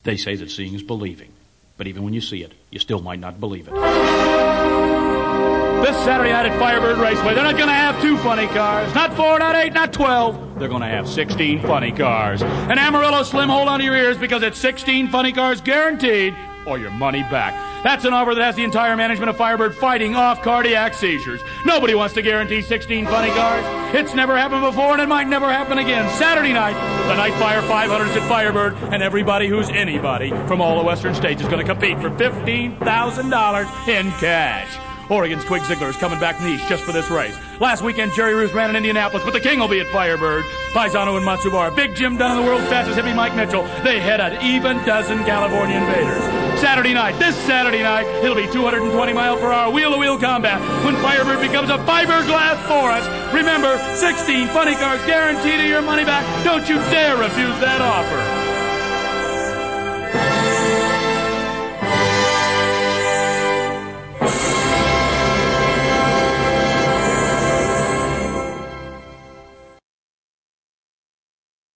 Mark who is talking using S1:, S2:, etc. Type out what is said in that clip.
S1: They say that seeing is believing. But even when you see it, you still might not believe it. This Saturday night at Firebird Raceway, they're not going to have 2 funny cars. Not 4, not 8, not 12. They're going to have 16 funny cars. And Amarillo Slim, hold on to your ears because it's 16 funny cars guaranteed or your money back. That's an offer that has the entire management of Firebird fighting off cardiac seizures. Nobody wants to guarantee 16 funny cars. It's never happened before, and it might never happen again. Saturday night, the Night Fire 500s at Firebird, and everybody who's anybody from all the western states is going to compete for $15,000 in cash. Oregon's Twig Ziegler is coming back niche just for this race. Last weekend, Jerry Roos ran in Indianapolis, but the king will be at Firebird. Paisano and Matsubara, Big Jim Dunn and the world's fastest hippie Mike Mitchell. They head an even dozen California invaders. Saturday night, this Saturday night, it'll be 220 mile per hour wheel-to-wheel combat when Firebird becomes a fiberglass forest. Remember, 16 funny cars guaranteed your money back. Don't you dare refuse that offer.